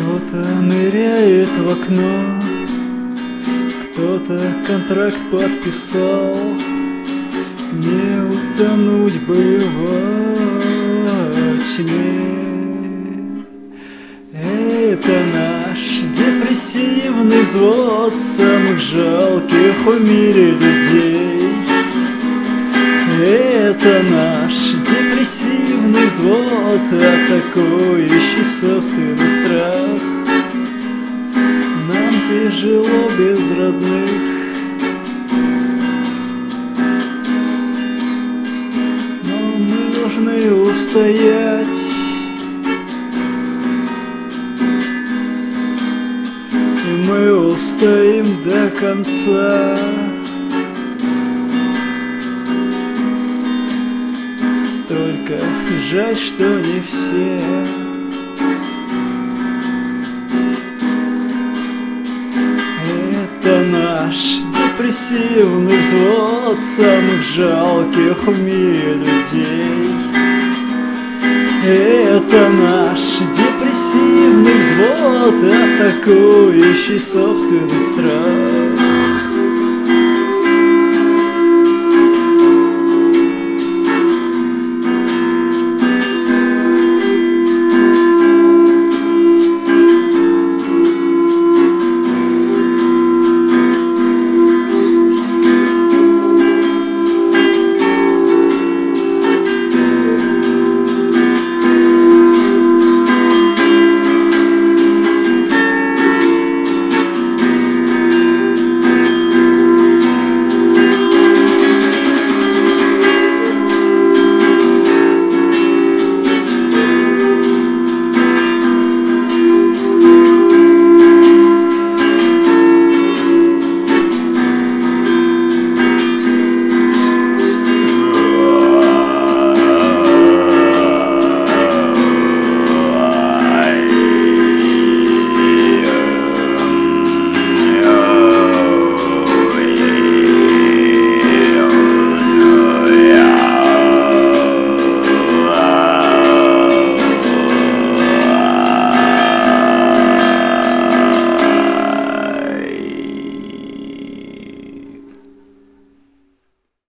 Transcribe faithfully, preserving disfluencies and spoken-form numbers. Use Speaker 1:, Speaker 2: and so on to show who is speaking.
Speaker 1: Кто-то ныряет в окно, кто-то контракт подписал. Не утонуть бы во тьме. Это наш депрессивный взвод самых жалких в мире людей. Это наш депрессивный взвод, атакующий собственный страх. Нам тяжело без родных, но мы должны устоять. И мы устоим до конца. Только жаль, что не все. Это наш депрессивный взвод самых жалких в мире людей. Это наш депрессивный взвод, атакующий собственный страх.